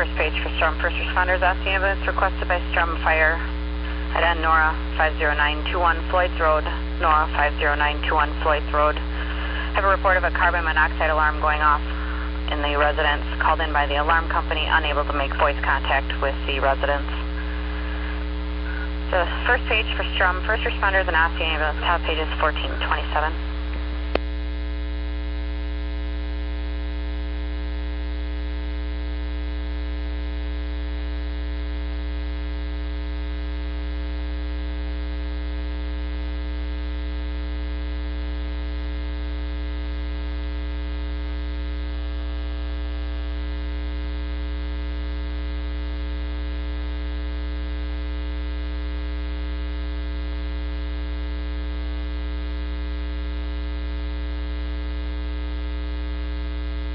First page for Strum First Responders. Asking ambulance requested by Strum Fire at N Nora 50921 Floyd's Road. Nora 50921 Floyd's Road. Have a report of a carbon monoxide alarm going off in the residence. Called in by the alarm company, unable to make voice contact with the residents. The first page for Strum First Responders and Asking ambulance. Top page is 1427.